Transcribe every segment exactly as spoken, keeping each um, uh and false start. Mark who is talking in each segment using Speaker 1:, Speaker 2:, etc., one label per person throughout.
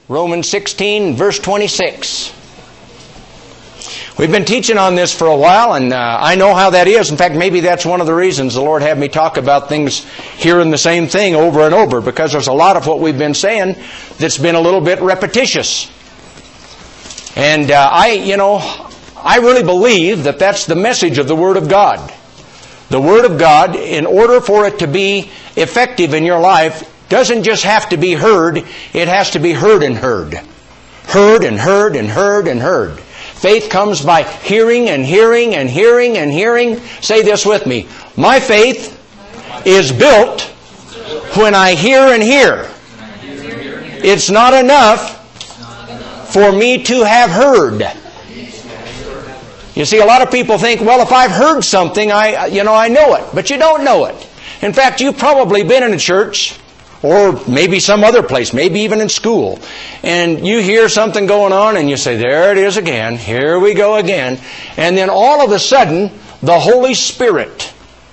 Speaker 1: Romans sixteen, verse twenty-six. We've been teaching on this for a while, and uh, I know how that is. In fact, maybe that's one of the reasons the Lord had me talk about things, hearing the same thing over and over, because there's a lot of what we've been saying that's been a little bit repetitious. And uh, I, you know, I really believe that that's the message of the Word of God. The Word of God, in order for it to be effective in your life, doesn't just have to be heard, it has to be heard and heard. Heard and heard and heard and heard. Faith comes by hearing and hearing and hearing and hearing. Say this with me. My faith is built when I hear and hear. It's not enough for me to have heard. You see, a lot of people think, well, if I've heard something, I, you know, I know it. But you don't know it. In fact, you've probably been in a church, or maybe some other place, maybe even in school, and you hear something going on and you say, there it is again, here we go again. And then all of a sudden, the Holy Spirit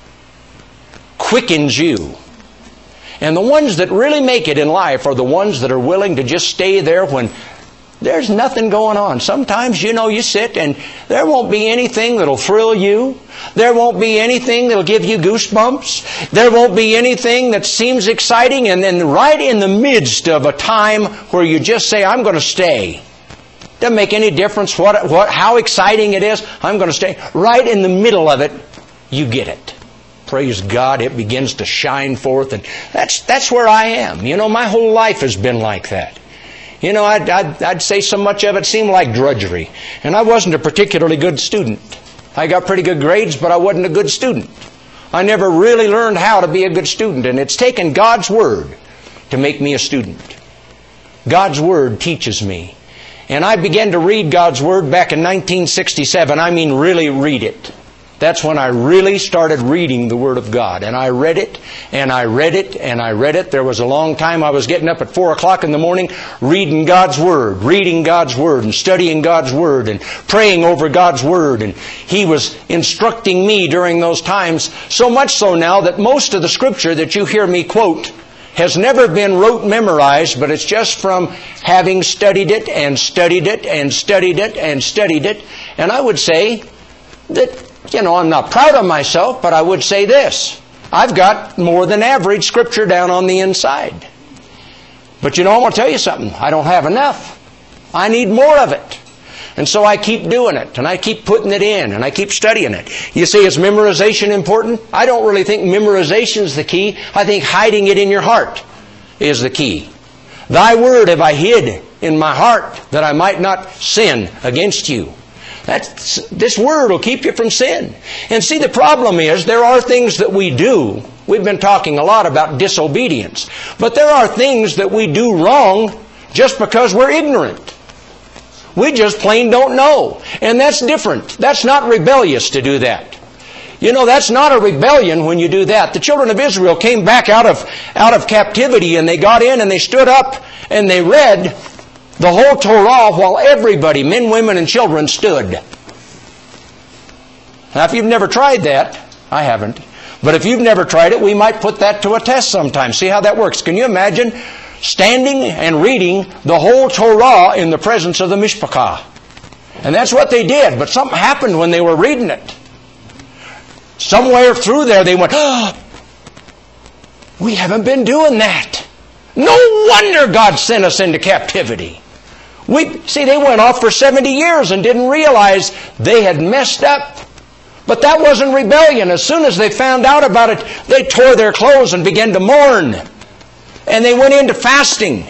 Speaker 1: quickens you. And the ones that really make it in life are the ones that are willing to just stay there when there's nothing going on. Sometimes, you know, you sit and there won't be anything that'll thrill you. There won't be anything that'll give you goosebumps. There won't be anything that seems exciting. And then right in the midst of a time where you just say, I'm going to stay. Doesn't make any difference what, what, how exciting it is. I'm going to stay. Right in the middle of it, you get it. Praise God, it begins to shine forth. And that's, that's where I am. You know, my whole life has been like that. You know, I'd, I'd, I'd say so much of it seemed like drudgery. And I wasn't a particularly good student. I got pretty good grades, but I wasn't a good student. I never really learned how to be a good student. And it's taken God's Word to make me a student. God's Word teaches me. And I began to read God's Word back in nineteen sixty-seven. I mean, really read it. That's when I really started reading the Word of God. And I read it, and I read it, and I read it. There was a long time I was getting up at four o'clock in the morning reading God's Word, reading God's Word, and studying God's Word, and praying over God's Word. And He was instructing me during those times, so much so now that most of the Scripture that you hear me quote has never been rote memorized, but it's just from having studied it, and studied it, and studied it, and studied it. And I would say that, you know, I'm not proud of myself, but I would say this. I've got more than average Scripture down on the inside. But you know, I'm going to tell you something. I don't have enough. I need more of it. And so I keep doing it, and I keep putting it in, and I keep studying it. You say, is memorization important? I don't really think memorization is the key. I think hiding it in your heart is the key. Thy word have I hid in my heart, that I might not sin against you. That's, this Word will keep you from sin. And see, the problem is, there are things that we do. We've been talking a lot about disobedience. But there are things that we do wrong just because we're ignorant. We just plain don't know. And that's different. That's not rebellious to do that. You know, that's not a rebellion when you do that. The children of Israel came back out of, out of captivity, and they got in and they stood up and they read the whole Torah while everybody, men, women, and children, stood. Now, if you've never tried that, I haven't, but if you've never tried it, we might put that to a test sometime. See how that works. Can you imagine standing and reading the whole Torah in the presence of the Mishpachah? And that's what they did, but something happened when they were reading it. Somewhere through there they went, oh, we haven't been doing that. No wonder God sent us into captivity. We see, they went off for seventy years and didn't realize they had messed up. But that wasn't rebellion. As soon as they found out about it, they tore their clothes and began to mourn. And they went into fasting.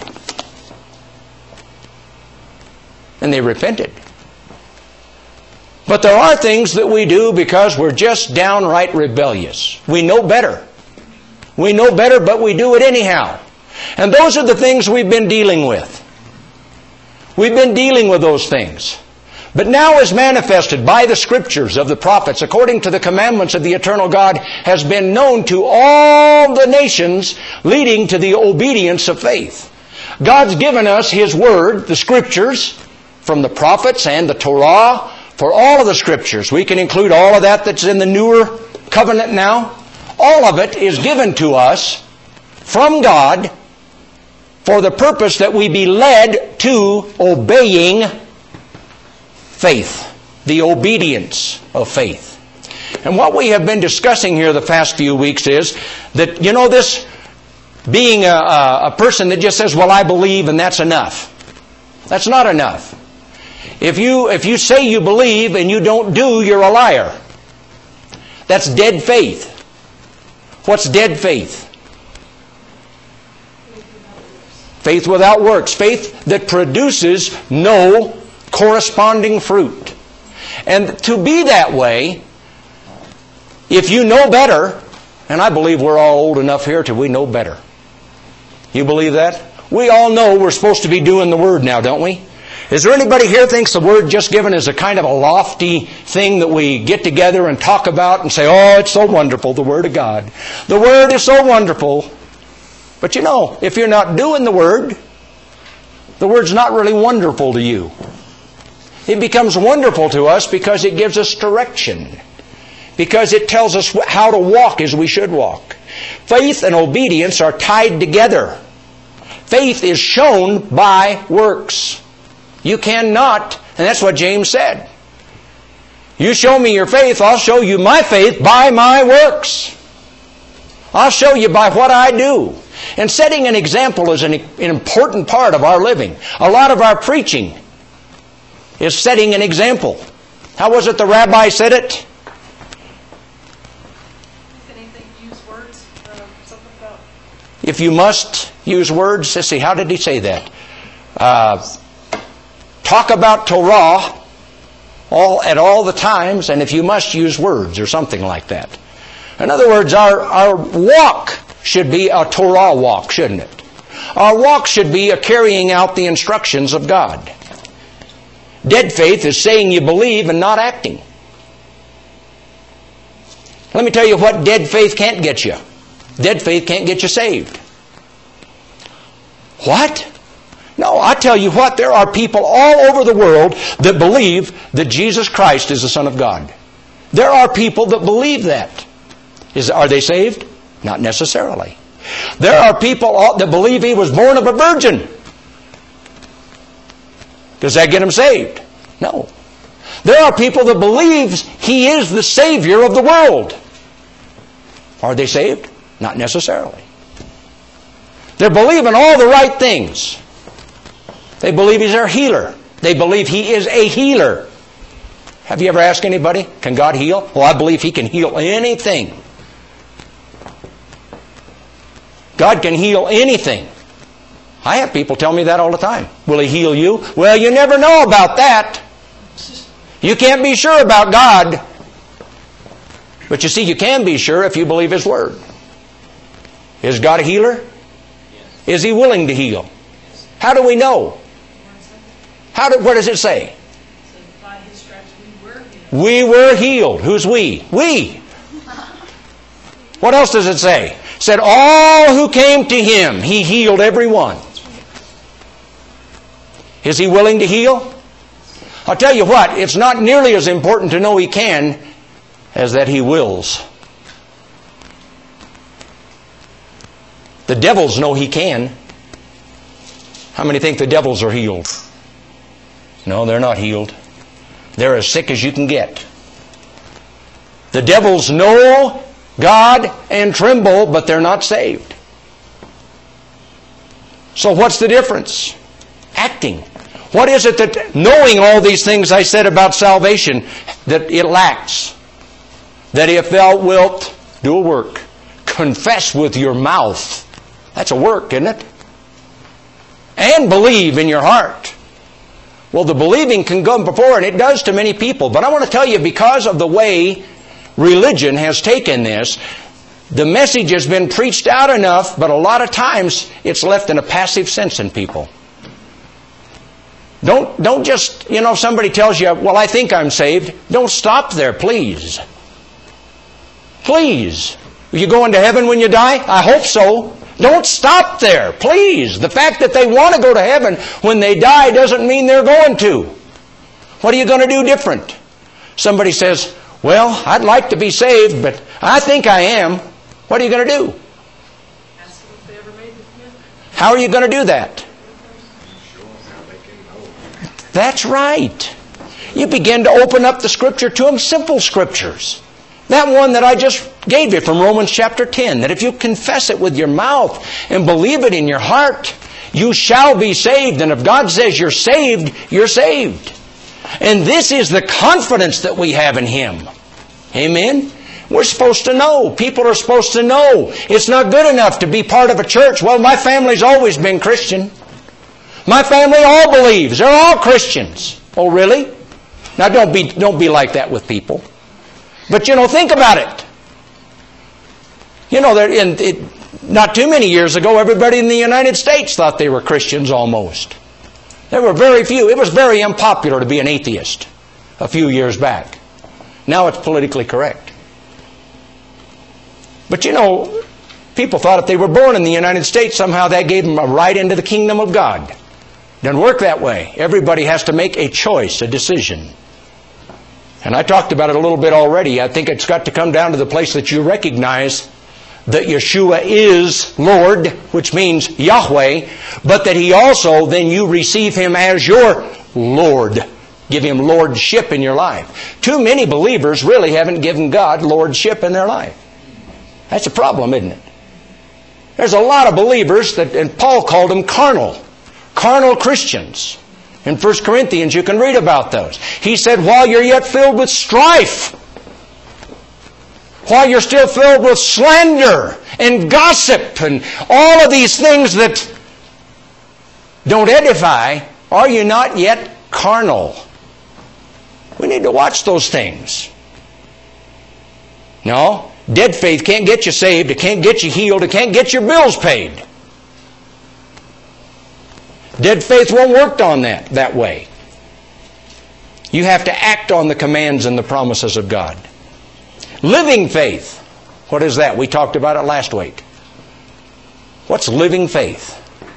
Speaker 1: And they repented. But there are things that we do because we're just downright rebellious. We know better. We know better, but we do it anyhow. And those are the things we've been dealing with. We've been dealing with those things. But now, as manifested by the Scriptures of the prophets, according to the commandments of the eternal God, has been known to all the nations, leading to the obedience of faith. God's given us His Word, the Scriptures, from the prophets and the Torah, for all of the Scriptures. We can include all of that that's in the newer covenant now. All of it is given to us from God for the purpose that we be led to obeying faith, the obedience of faith. And what we have been discussing here the past few weeks is that, you know, this being a, a, a person that just says, well, I believe and that's enough. That's not enough. If you, if you say you believe and you don't do, you're a liar. That's dead faith. What's dead faith? Faith without works. Faith that produces no corresponding fruit. And to be that way, if you know better, and I believe we're all old enough here till we know better. You believe that? We all know we're supposed to be doing the Word now, don't we? Is there anybody here thinks the Word just given is a kind of a lofty thing that we get together and talk about and say, oh, it's so wonderful, the Word of God. The Word is so wonderful. But you know, if you're not doing the Word, the Word's not really wonderful to you. It becomes wonderful to us because it gives us direction. Because it tells us how to walk as we should walk. Faith and obedience are tied together. Faith is shown by works. You cannot, and that's what James said. You show me your faith, I'll show you my faith by my works. I'll show you by what I do. And setting an example is an, an important part of our living. A lot of our preaching is setting an example. How was it the rabbi said it? If you must use words, let's see, how did he say that? Uh, talk about Torah all at all the times, and if you must use words, or something like that. In other words, our, our walk should be a Torah walk, shouldn't it? Our walk should be a carrying out the instructions of God. Dead faith is saying you believe and not acting. Let me tell you what dead faith can't get you. Dead faith can't get you saved. What? No, I tell you what, there are people all over the world that believe that Jesus Christ is the Son of God. There are people that believe that. Is, are they saved? Not necessarily. There are people that believe He was born of a virgin. Does that get them saved? No. There are people that believe He is the Savior of the world. Are they saved? Not necessarily. They're believing all the right things. They believe He's their healer. They believe He is a healer. Have you ever asked anybody, can God heal? Well, I believe He can heal anything. God can heal anything. I have people tell me that all the time. Will He heal you? Well, you never know about that. You can't be sure about God. But you see, you can be sure if you believe His Word. Is God a healer? Is He willing to heal? How do we know? How do, what does it say?
Speaker 2: By His stripes we were healed.
Speaker 1: We were healed. Who's we? We. What else does it say? It said, all who came to Him, He healed every one. Is He willing to heal? I'll tell you what, it's not nearly as important to know He can as that He wills. The devils know He can. How many think the devils are healed? No, they're not healed. They're as sick as you can get. The devils know God and tremble, but they're not saved. So what's the difference? Acting. What is it that, knowing all these things I said about salvation, that it lacks? That if thou wilt do a work, confess with your mouth. That's a work, isn't it? And believe in your heart. Well, the believing can go before, and it does to many people. But I want to tell you, because of the way religion has taken this, the message has been preached out enough, but a lot of times it's left in a passive sense in people. Don't, don't just, you know, if somebody tells you, well, I think I'm saved, don't stop there, please. Please. Are you going to heaven when you die? I hope so. Don't stop there, please. The fact that they want to go to heaven when they die doesn't mean they're going to. What are you going to do different? Somebody says, well, I'd like to be saved, but I think I am. What are you going to do?
Speaker 2: Ask them if they ever made the commitment.
Speaker 1: How are you going to do that? That's right. You begin to open up the Scripture to them, simple Scriptures. That one that I just gave you from Romans chapter ten, that if you confess it with your mouth and believe it in your heart, you shall be saved. And if God says you're saved, you're saved. And this is the confidence that we have in Him. Amen? We're supposed to know. People are supposed to know. It's not good enough to be part of a church. Well, my family's always been Christian. My family all believes. They're all Christians. Oh, really? Now, don't be, don't be like that with people. But, you know, think about it. You know, in, it, not too many years ago, everybody in the United States thought they were Christians almost. There were very few. It was very unpopular to be an atheist a few years back. Now it's politically correct. But, you know, people thought if they were born in the United States, somehow that gave them a right into the kingdom of God. It doesn't work that way. Everybody has to make a choice, a decision. And I talked about it a little bit already. I think it's got to come down to the place that you recognize that Yeshua is Lord, which means Yahweh, but that He also, then you receive Him as your Lord. Give Him lordship in your life. Too many believers really haven't given God lordship in their life. That's a problem, isn't it? There's a lot of believers that, and Paul called them carnal. Carnal Christians. In First Corinthians, you can read about those. He said, while you're yet filled with strife, while you're still filled with slander and gossip and all of these things that don't edify, are you not yet carnal? We need to watch those things. No, dead faith can't get you saved. It can't get you healed. It can't get your bills paid. Dead faith won't work on that that way. You have to act on the commands and the promises of God. Living faith. What is that? We talked about it last week. What's living faith?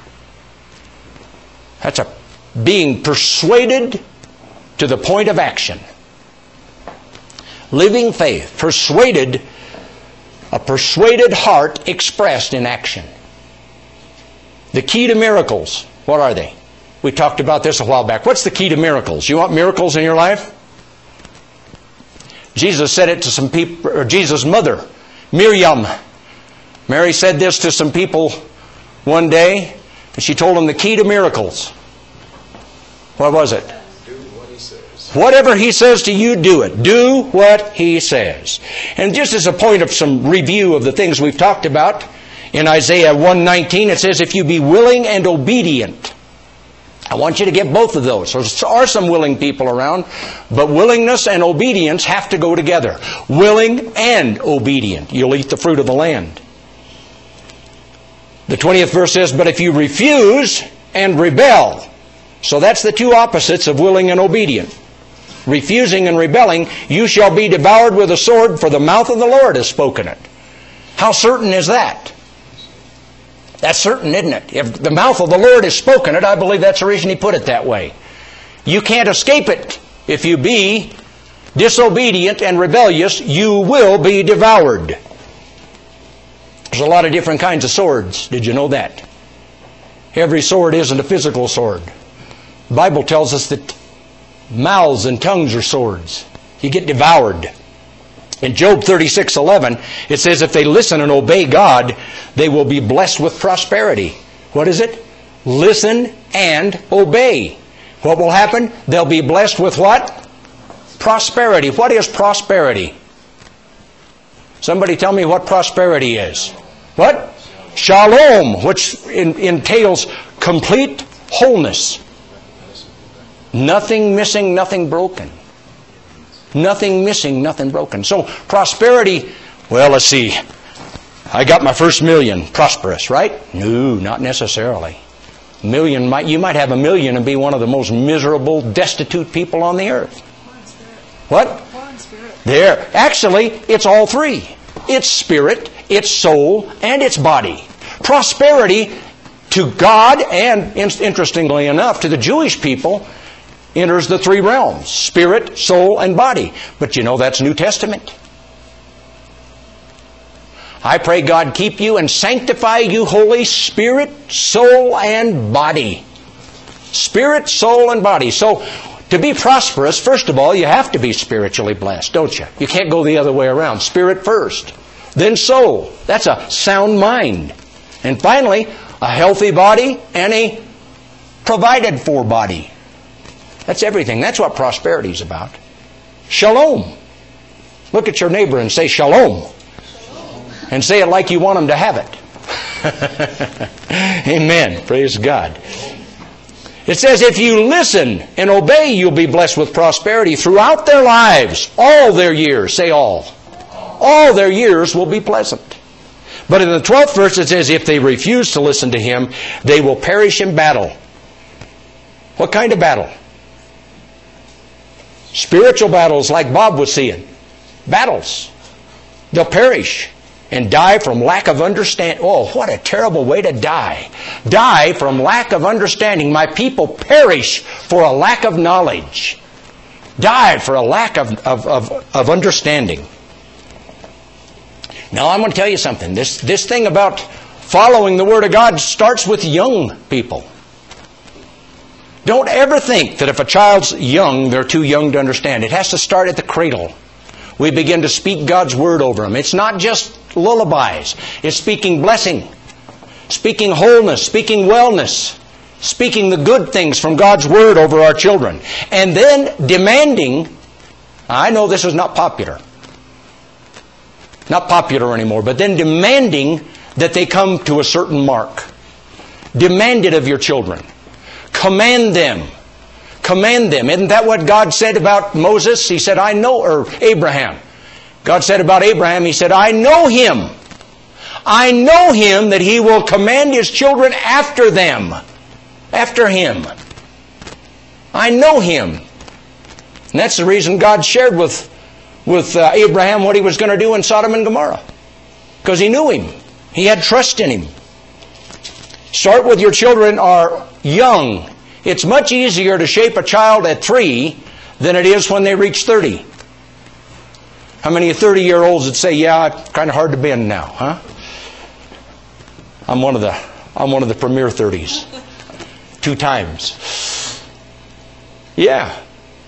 Speaker 1: That's a being persuaded to the point of action. Living faith. Persuaded, a persuaded heart expressed in action. The key to miracles. What are they? We talked about this a while back. What's the key to miracles? You want miracles in your life? Jesus said it to some people, or Jesus' mother, Miriam. Mary said this to some people one day, and she told them the key to miracles. What was it?
Speaker 3: Do what He says.
Speaker 1: Whatever He says to you, do it. Do what He says. And just as a point of some review of the things we've talked about, in Isaiah one nineteen, it says, if you be willing and obedient. I want you to get both of those. There are some willing people around, but willingness and obedience have to go together. Willing and obedient. You'll eat the fruit of the land. The twentieth verse says, but if you refuse and rebel. So that's the two opposites of willing and obedient. Refusing and rebelling, you shall be devoured with a sword, for the mouth of the Lord has spoken it. How certain is that? That's certain, isn't it? If the mouth of the Lord has spoken it, I believe that's the reason He put it that way. You can't escape it. If you be disobedient and rebellious, you will be devoured. There's a lot of different kinds of swords. Did you know that? Every sword isn't a physical sword. The Bible tells us that mouths and tongues are swords. You get devoured. In Job thirty-six eleven, it says if they listen and obey God, they will be blessed with prosperity. What is it? Listen and obey. What will happen? They'll be blessed with what? Prosperity. What is prosperity? Somebody tell me what prosperity is. What? Shalom, which entails complete wholeness. Nothing missing, nothing broken. Nothing missing, nothing broken. So prosperity, well, let's see. I got my first million. Prosperous, right? No, not necessarily. Million might you might have a million and be one of the most miserable, destitute people on the earth. What? There. Actually, it's all three. It's spirit, it's soul, and it's body. Prosperity to God and, interestingly enough, to the Jewish people, enters the three realms, spirit, soul, and body. But you know that's New Testament. I pray God keep you and sanctify you, Holy Spirit, soul, and body. Spirit, soul, and body. So, to be prosperous, first of all, you have to be spiritually blessed, don't you? You can't go the other way around. Spirit first, then soul. That's a sound mind. And finally, a healthy body and a provided for body. That's everything. That's what prosperity is about. Shalom. Look at your neighbor and say shalom. Shalom. And say it like you want them to have it. Amen. Praise God. It says, if you listen and obey, you'll be blessed with prosperity throughout their lives. All their years. Say all. All their years will be pleasant. But in the twelfth verse it says, if they refuse to listen to Him, they will perish in battle. What kind of battle? Spiritual battles like Bob was seeing. Battles. They'll perish and die from lack of understanding. Oh, what a terrible way to die. Die from lack of understanding. My people perish for a lack of knowledge. Die for a lack of, of, of, of understanding. Now, I'm going to tell you something. This, this thing about following the Word of God starts with young people. Don't ever think that if a child's young, they're too young to understand. It has to start at the cradle. We begin to speak God's Word over them. It's not just lullabies. It's speaking blessing, speaking wholeness, speaking wellness, speaking the good things from God's Word over our children. And then demanding, I know this is not popular, not popular anymore, but then demanding that they come to a certain mark. Demand it of your children. Command them. Command them. Isn't that what God said about Moses? He said, I know, or Abraham. God said about Abraham, He said, I know him. I know him that he will command his children after them. After him. I know him. And that's the reason God shared with, with uh, Abraham what He was going to do in Sodom and Gomorrah. Because He knew him. He had trust in him. Start with your children are young. It's much easier to shape a child at three than it is when they reach thirty. How many thirty-year-olds would say, yeah, it's kind of hard to bend now, huh? I'm one of the, I'm one of the premier thirties. Two times. Yeah.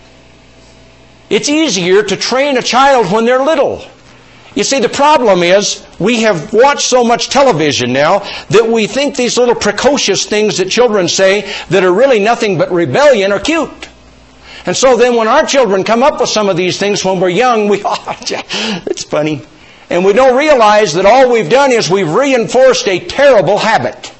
Speaker 1: It's easier to train a child when they're little. You see, the problem is we have watched so much television now that we think these little precocious things that children say that are really nothing but rebellion are cute. And so then when our children come up with some of these things when we're young, we, oh, it's funny. And we don't realize that all we've done is we've reinforced a terrible habit.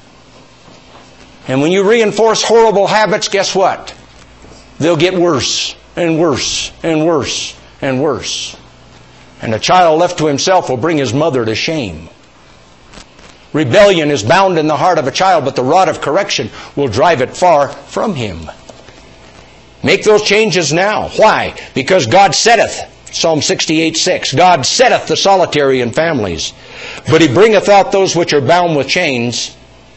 Speaker 1: And when you reinforce horrible habits, guess what? They'll get worse and worse and worse and worse. And a child left to himself will bring his mother to shame. Rebellion is bound in the heart of a child, but the rod of correction will drive it far from him. Make those changes now. Why? Because God setteth, Psalm sixty-eight six, God setteth the solitary in families, but He bringeth out those which are bound with chains.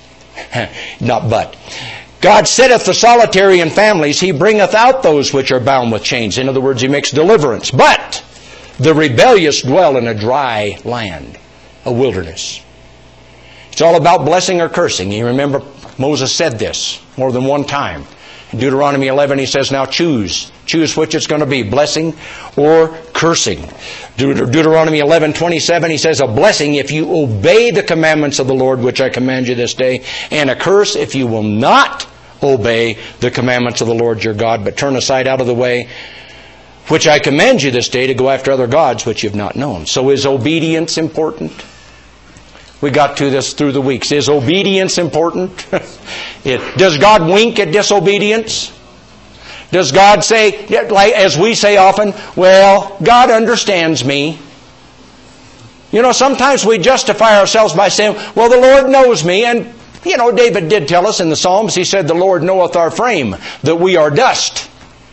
Speaker 1: Not but. God setteth the solitary in families, He bringeth out those which are bound with chains. In other words, He makes deliverance. But the rebellious dwell in a dry land, a wilderness. It's all about blessing or cursing. You remember Moses said this more than one time. In Deuteronomy eleven he says, now choose. Choose which it's going to be, blessing or cursing. Deut- Deuteronomy eleven twenty-seven he says, a blessing if you obey the commandments of the Lord which I command you this day, and a curse if you will not obey the commandments of the Lord your God, but turn aside out of the way which I command you this day to go after other gods which you've not known. So is obedience important? We got to this through the weeks. Is obedience important? it, does God wink at disobedience? Does God say, like as we say often, well, God understands me. You know, sometimes we justify ourselves by saying, well, the Lord knows me. And, you know, David did tell us in the Psalms, he said, the Lord knoweth our frame, that we are dust.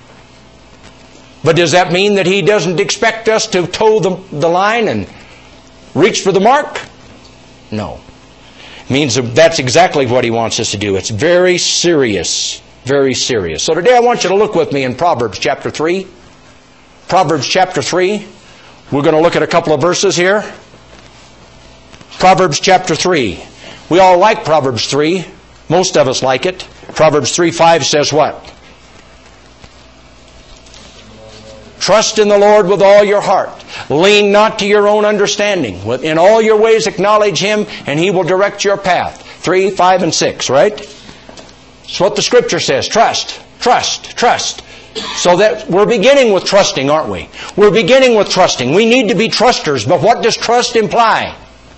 Speaker 1: But does that mean that He doesn't expect us to toe the, the line and reach for the mark? No. It means that that's exactly what He wants us to do. It's very serious. Very serious. So today I want you to look with me in Proverbs chapter three. Proverbs chapter three. We're going to look at a couple of verses here. Proverbs chapter three. We all like Proverbs three. Most of us like it. Proverbs three five says what? Trust in the Lord with all your heart. Lean not to your own understanding. In all your ways acknowledge Him, and He will direct your path. Three, five, and six, right? That's what the Scripture says. Trust, trust, trust. So that we're beginning with trusting, aren't we? We're beginning with trusting. We need to be trusters, but what does trust imply?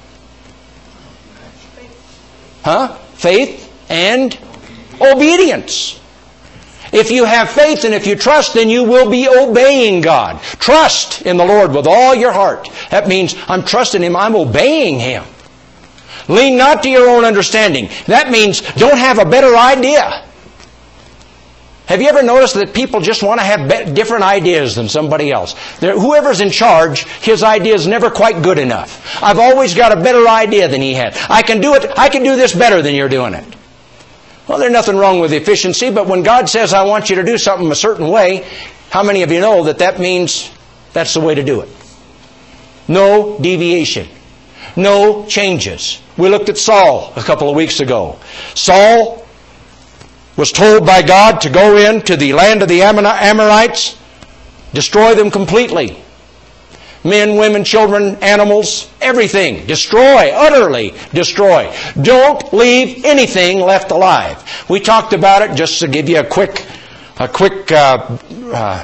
Speaker 1: Huh? Faith and obedience. If you have faith and if you trust, then you will be obeying God. Trust in the Lord with all your heart. That means I'm trusting Him, I'm obeying Him. Lean not to your own understanding. That means don't have a better idea. Have you ever noticed that people just want to have different ideas than somebody else? They're, whoever's in charge, his idea is never quite good enough. I've always got a better idea than he had. I can do it. I can do this better than you're doing it. Well, there's nothing wrong with efficiency, but when God says, I want you to do something a certain way, how many of you know that that means that's the way to do it? No deviation. No changes. We looked at Saul a couple of weeks ago. Saul was told by God to go into the land of the Amorites, destroy them completely. Men, women, children, animals, everything. Destroy, utterly destroy. Don't leave anything left alive. We talked about it, just to give you a quick, a quick uh, uh,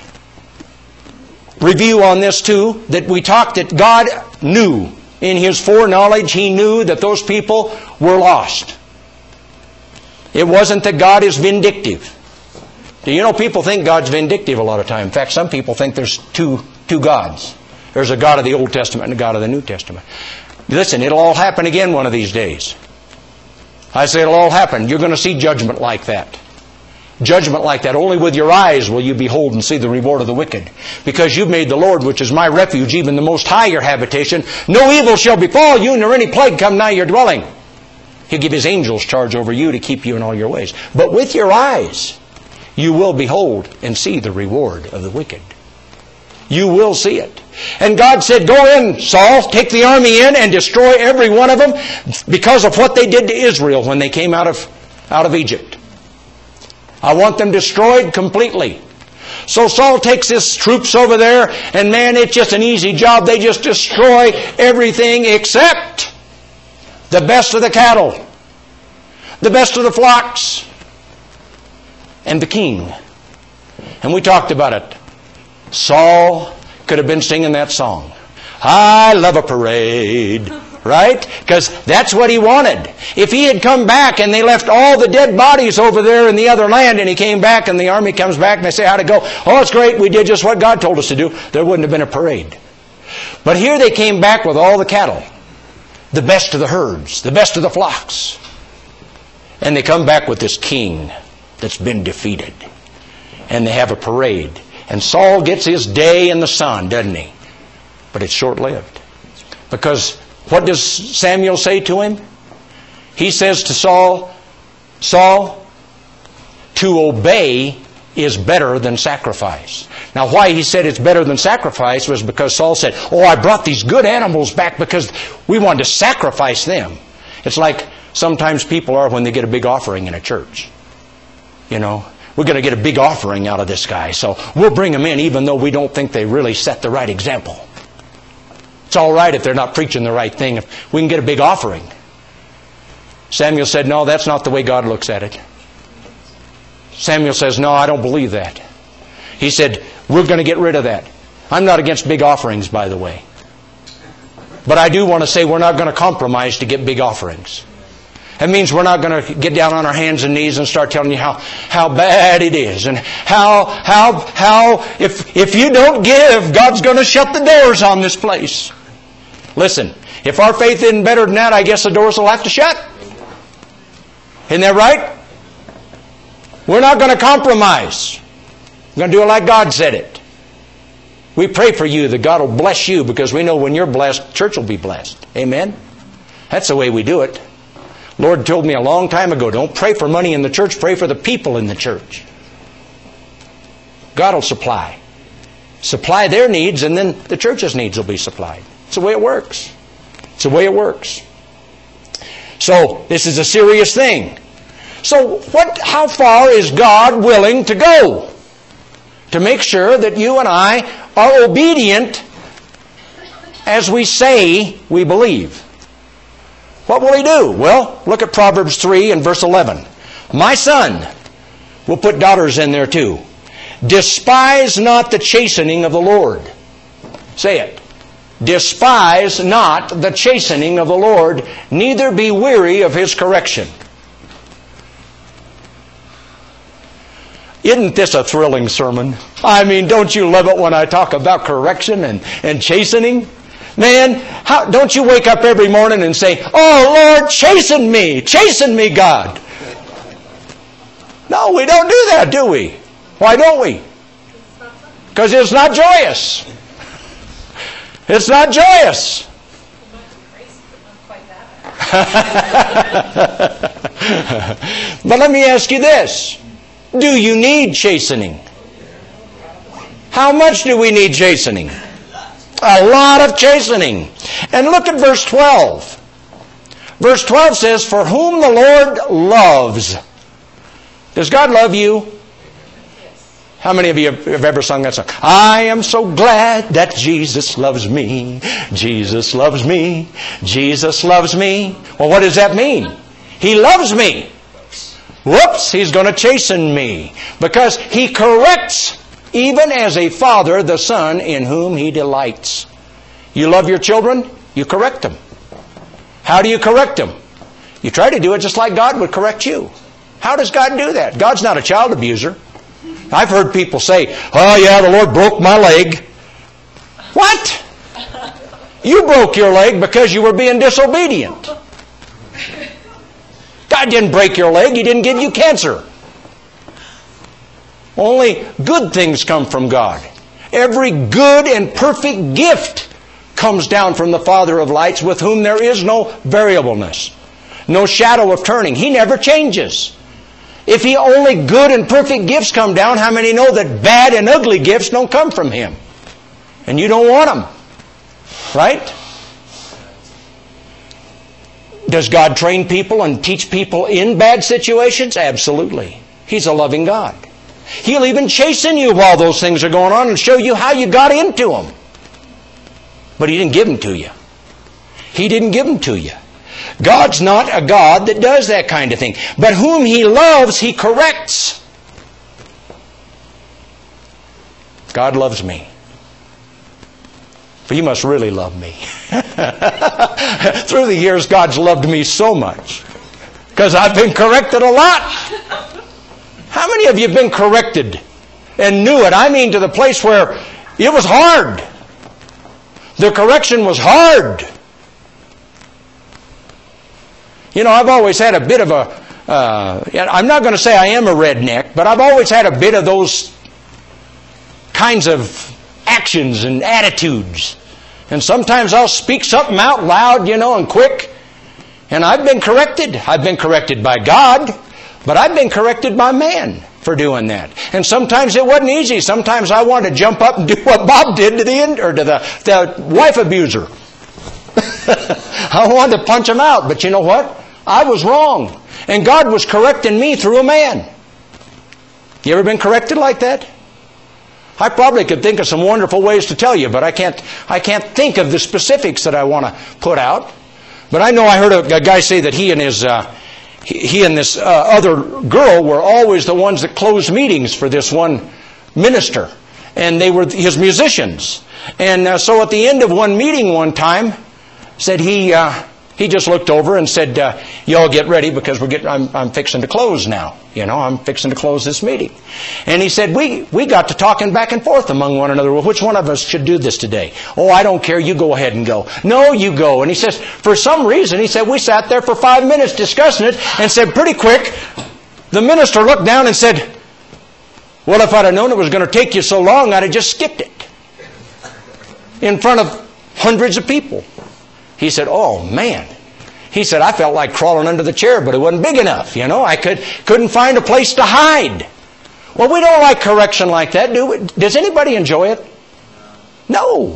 Speaker 1: review on this too, that we talked that God knew, in His foreknowledge, He knew that those people were lost. It wasn't that God is vindictive. Do you know people think God's vindictive a lot of time? In fact, some people think there's two, two gods. There's a God of the Old Testament and a God of the New Testament. Listen, it'll all happen again one of these days. I say it'll all happen. You're going to see judgment like that. Judgment like that. Only with your eyes will you behold and see the reward of the wicked. Because you've made the Lord, which is my refuge, even the Most High your habitation. No evil shall befall you, nor any plague come nigh your dwelling. He'll give His angels charge over you to keep you in all your ways. But with your eyes, you will behold and see the reward of the wicked. You will see it. And God said, go in, Saul, take the army in and destroy every one of them because of what they did to Israel when they came out of, out of Egypt. I want them destroyed completely. So Saul takes his troops over there, and man, it's just an easy job. They just destroy everything except the best of the cattle, the best of the flocks, and the king. And we talked about it. Saul could have been singing that song. I love a parade. Right? Because that's what he wanted. If he had come back and they left all the dead bodies over there in the other land, and he came back and the army comes back and they say, how'd it go? Oh, it's great. We did just what God told us to do. There wouldn't have been a parade. But here they came back with all the cattle. The best of the herds. The best of the flocks. And they come back with this king that's been defeated. And they have a parade. And Saul gets his day in the sun, doesn't he? But it's short-lived. Because what does Samuel say to him? He says to Saul, Saul, to obey is better than sacrifice. Now why he said it's better than sacrifice was because Saul said, oh, I brought these good animals back because we wanted to sacrifice them. It's like sometimes people are when they get a big offering in a church. You know, we're going to get a big offering out of this guy, so we'll bring them in even though we don't think they really set the right example. It's all right if they're not preaching the right thing. If we can get a big offering. Samuel said, no, that's not the way God looks at it. Samuel says, no, I don't believe that. He said, we're going to get rid of that. I'm not against big offerings, by the way. But I do want to say we're not going to compromise to get big offerings. That means we're not going to get down on our hands and knees and start telling you how, how bad it is. And how, how, how, if, if you don't give, God's going to shut the doors on this place. Listen, if our faith isn't better than that, I guess the doors will have to shut. Isn't that right? We're not going to compromise. We're going to do it like God said it. We pray for you that God will bless you because we know when you're blessed, church will be blessed. Amen? That's the way we do it. Lord told me a long time ago, don't pray for money in the church, pray for the people in the church. God will supply. Supply their needs and then the church's needs will be supplied. That's the way it works. It's the way it works. So, this is a serious thing. So, what? How far is God willing to go to make sure that you and I are obedient as we say we believe? What will He do? Well, look at Proverbs three and verse eleven. My son, we'll put daughters in there too. Despise not the chastening of the Lord. Say it. Despise not the chastening of the Lord, neither be weary of His correction. Isn't this a thrilling sermon? I mean, don't you love it when I talk about correction and, and chastening? Man, how, don't you wake up every morning and say, oh Lord, chasten me, chasten me, God. No, we don't do that, do we? Why don't we? Because it's not joyous. It's not joyous. But let me ask you this. Do you need chastening? How much do we need chastening? A lot of chastening. And look at verse twelve. Verse twelve says, for whom the Lord loves. Does God love you? How many of you have ever sung that song? I am so glad that Jesus loves me. Jesus loves me. Jesus loves me. Well, what does that mean? He loves me. Whoops, He's going to chasten me. Because He corrects, even as a father, the son in whom He delights. You love your children, you correct them. How do you correct them? You try to do it just like God would correct you. How does God do that? God's not a child abuser. I've heard people say, oh yeah, the Lord broke my leg. What? You broke your leg because you were being disobedient. God didn't break your leg. He didn't give you cancer. Only good things come from God. Every good and perfect gift comes down from the Father of lights, with whom there is no variableness, no shadow of turning. He never changes. If He only good and perfect gifts come down, how many know that bad and ugly gifts don't come from Him? And you don't want them. Right? Does God train people and teach people in bad situations? Absolutely. He's a loving God. He'll even chasten you while those things are going on and show you how you got into them. But He didn't give them to you. He didn't give them to you. God's not a God that does that kind of thing. But whom He loves, He corrects. God loves me. For you must really love me. Through the years, God's loved me so much. Because I've been corrected a lot. How many of you have been corrected and knew it? I mean to the place where it was hard. The correction was hard. You know, I've always had a bit of a, uh, I'm not going to say I am a redneck, but I've always had a bit of those kinds of actions and attitudes. And sometimes I'll speak something out loud, you know, and quick. And I've been corrected. I've been corrected by God, but I've been corrected by man for doing that. And sometimes it wasn't easy. Sometimes I wanted to jump up and do what Bob did to the or to the, the wife abuser. I wanted to punch him out, but you know what? I was wrong. And God was correcting me through a man. You ever been corrected like that? I probably could think of some wonderful ways to tell you, but I can't I can't think of the specifics that I want to put out. But I know I heard a, a guy say that he and his uh, he, he and this uh, other girl were always the ones that closed meetings for this one minister. And they were his musicians. And uh, so at the end of one meeting one time, said he uh, he just looked over and said, uh, y'all get ready because we're getting, I'm, I'm fixing to close now. You know, I'm fixing to close this meeting. And he said, we, we got to talking back and forth among one another. Well, which one of us should do this today? Oh, I don't care. You go ahead and go. No, you go. And he says, for some reason, he said, we sat there for five minutes discussing it and said pretty quick, the minister looked down and said, well, if I'd have known it was going to take you so long, I'd have just skipped it in front of hundreds of people. He said, oh, man. He said, I felt like crawling under the chair, but it wasn't big enough. You know, I could, couldn't find a place to hide. Well, we don't like correction like that, do we? Does anybody enjoy it? No.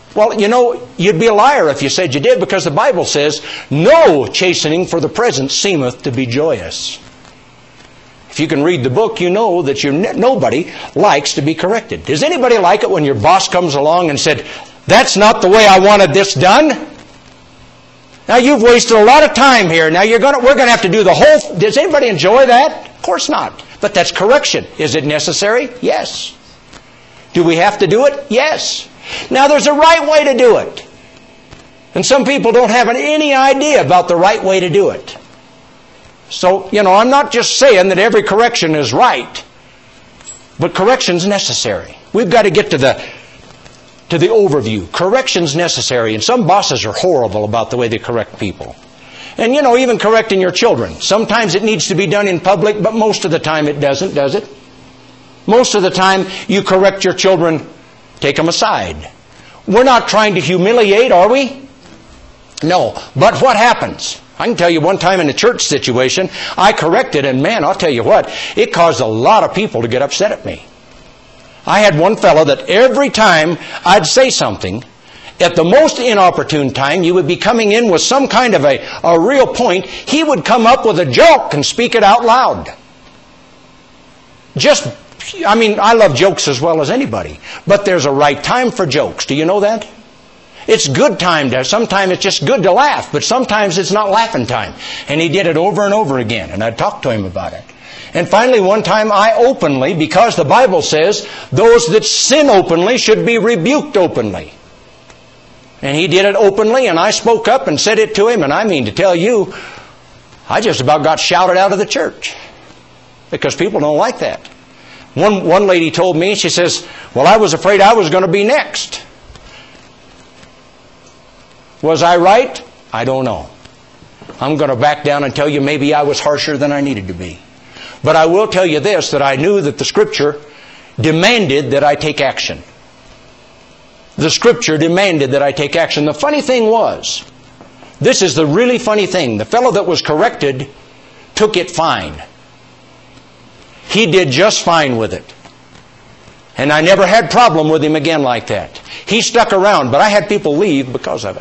Speaker 1: Well, you know, you'd be a liar if you said you did, because the Bible says, no chastening for the present seemeth to be joyous. If you can read the book, you know that you're, nobody likes to be corrected. Does anybody like it when your boss comes along and said, that's not the way I wanted this done? Now you've wasted a lot of time here. Now you're gonna, we're going to have to do the whole... Does anybody enjoy that? Of course not. But that's correction. Is it necessary? Yes. Do we have to do it? Yes. Now there's a right way to do it. And some people don't have any idea about the right way to do it. So, you know, I'm not just saying that every correction is right, but correction's necessary. We've got to get to the to the overview. Correction's necessary, and some bosses are horrible about the way they correct people. And, you know, even correcting your children. Sometimes it needs to be done in public, but most of the time it doesn't, does it? Most of the time you correct your children, take them aside. We're not trying to humiliate, are we? No. But what happens? I can tell you one time in a church situation, I corrected, and man, I'll tell you what, it caused a lot of people to get upset at me. I had one fellow that every time I'd say something, at the most inopportune time, you would be coming in with some kind of a, a real point, he would come up with a joke and speak it out loud. Just, I mean, I love jokes as well as anybody, but there's a right time for jokes. Do you know that? It's good time to, sometimes it's just good to laugh, but sometimes it's not laughing time. And he did it over and over again, and I talked to him about it. And finally, one time I openly, because the Bible says, those that sin openly should be rebuked openly. And he did it openly, and I spoke up and said it to him, and I mean to tell you, I just about got shouted out of the church. Because people don't like that. One, one lady told me, she says, well, I was afraid I was going to be next. Was I right? I don't know. I'm going to back down and tell you maybe I was harsher than I needed to be. But I will tell you this, that I knew that the Scripture demanded that I take action. The Scripture demanded that I take action. The funny thing was, this is the really funny thing, the fellow that was corrected took it fine. He did just fine with it. And I never had problem with him again like that. He stuck around, but I had people leave because of it.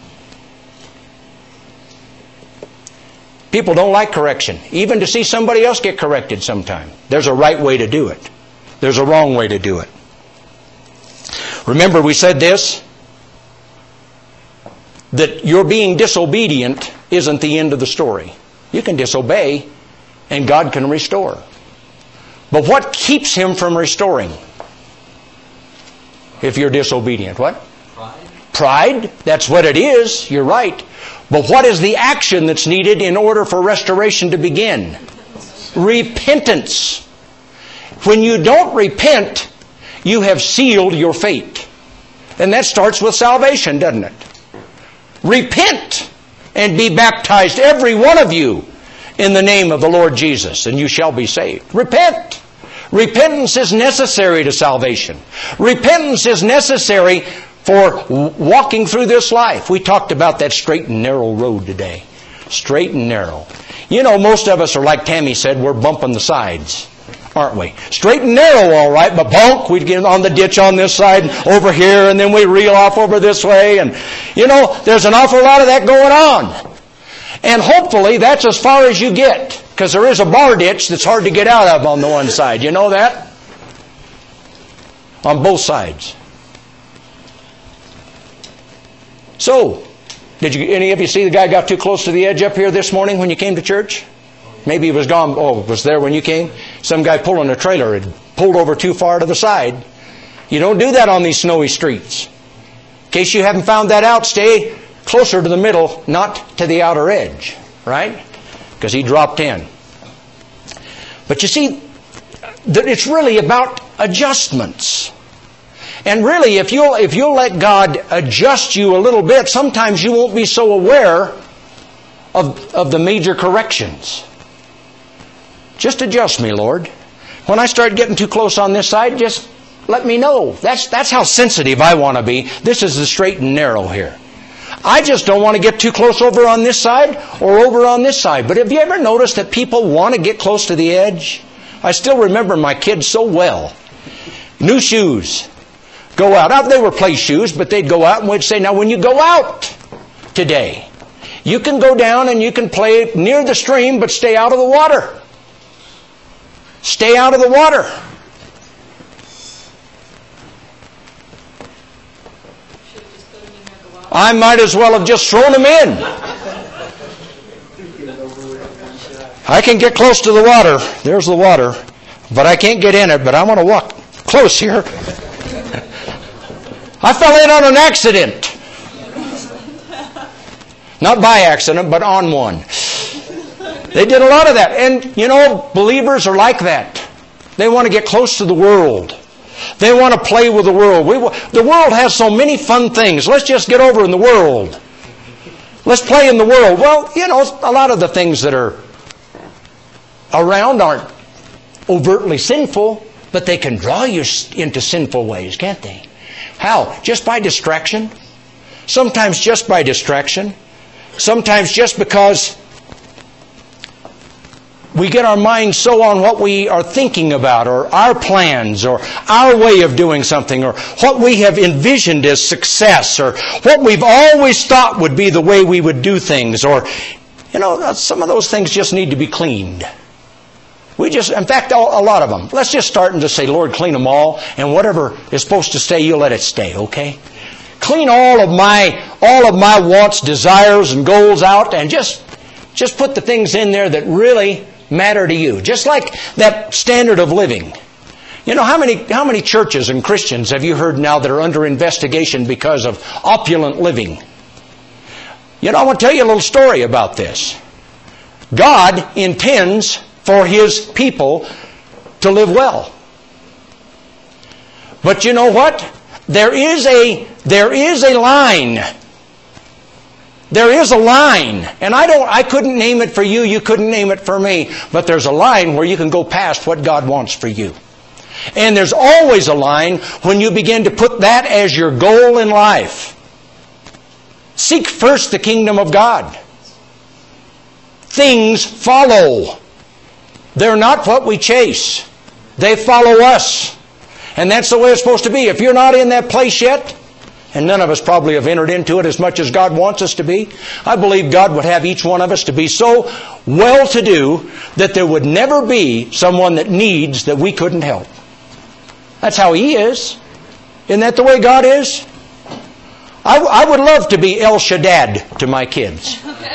Speaker 1: People don't like correction, even to see somebody else get corrected sometime. There's a right way to do it. There's a wrong way to do it. Remember we said this, that your being disobedient isn't the end of the story. You can disobey and God can restore. But what keeps Him from restoring? If you're disobedient, what?
Speaker 3: Pride.
Speaker 1: Pride, that's what it is, you're right. But what is the action that's needed in order for restoration to begin? Repentance. When you don't repent, you have sealed your fate. And that starts with salvation, doesn't it? Repent and be baptized, every one of you, in the name of the Lord Jesus, and you shall be saved. Repent. Repentance is necessary to salvation. Repentance is necessary for walking through this life. We talked about that straight and narrow road today. Straight and narrow. You know, most of us are like Tammy said, we're bumping the sides, aren't we? Straight and narrow, all right, but bonk, we'd get on the ditch on this side, over here, and then we reel off over this way. And, you know, there's an awful lot of that going on. And hopefully that's as far as you get, because there is a bar ditch that's hard to get out of on the one side. You know that? On both sides. So, did you, any of you see the guy got too close to the edge up here this morning when you came to church? Maybe he was gone, oh, was there when you came? Some guy pulling a trailer had pulled over too far to the side. You don't do that on these snowy streets. In case you haven't found that out, stay closer to the middle, not to the outer edge, right? Because he dropped in. But you see, it's really about adjustments. And really, if you'll, if you'll let God adjust you a little bit, sometimes you won't be so aware of, of the major corrections. Just adjust me, Lord. When I start getting too close on this side, just let me know. That's, that's how sensitive I want to be. This is the straight and narrow here. I just don't want to get too close over on this side or over on this side. But have you ever noticed that people want to get close to the edge? I still remember my kids so well. New shoes. go out. Now, they were play shoes, but they'd go out and we'd say, now when you go out today, you can go down and you can play near the stream, but stay out of the water. Stay out of the water. I might as well have just thrown them in. I can get close to the water. There's the water. But I can't get in it, but I want to walk close here. I fell in on an accident. Not by accident, but on one. They did a lot of that. And, you know, believers are like that. They want to get close to the world. They want to play with the world. We, the world has so many fun things. Let's just get over in the world. Let's play in the world. Well, you know, a lot of the things that are around aren't overtly sinful, but they can draw you into sinful ways, can't they? How? Just by distraction. Sometimes just by distraction. Sometimes just because we get our minds so on what we are thinking about, or our plans, or our way of doing something, or what we have envisioned as success, or what we've always thought would be the way we would do things, or, you know, some of those things just need to be cleaned. We just, in fact, a lot of them. Let's just start and just say, Lord, clean them all, and whatever is supposed to stay, you let it stay, okay? Clean all of my, all of my wants, desires, and goals out, and just, just put the things in there that really matter to you. Just like that standard of living. You know, how many, how many churches and Christians have you heard now that are under investigation because of opulent living? You know, I want to tell you a little story about this. God intends for His people to live well. But you know what? There is a, there is a line. There is a line. And I don't, I couldn't name it for you, you couldn't name it for me. But there's a line where you can go past what God wants for you. And there's always a line when you begin to put that as your goal in life. Seek first the kingdom of God. Things follow. They're not what we chase. They follow us. And that's the way it's supposed to be. If you're not in that place yet, and none of us probably have entered into it as much as God wants us to be, I believe God would have each one of us to be so well-to-do that there would never be someone that needs that we couldn't help. That's how He is. Isn't that the way God is? I, I would love to be El Shaddad to my kids.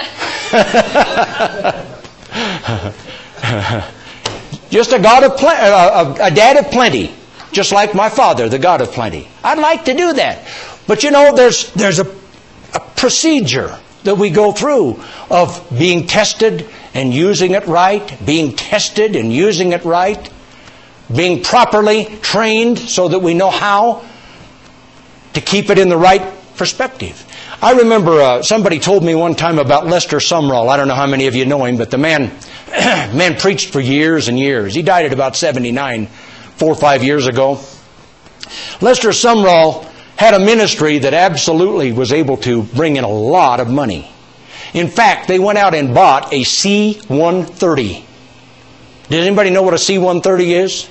Speaker 1: Just a God of plenty, a, a dad of plenty, just like my father, the God of plenty. I'd like to do that. But you know, there's there's a, a procedure that we go through of being tested and using it right, being tested and using it right, being properly trained so that we know how to keep it in the right perspective. I remember uh, somebody told me one time about Lester Sumrall. I don't know how many of you know him, but the man, man preached for years and years. He died at about seventy-nine, four or five years ago. Lester Sumrall had a ministry that absolutely was able to bring in a lot of money. In fact, they went out and bought a C one thirty. Does anybody know what a C one thirty is?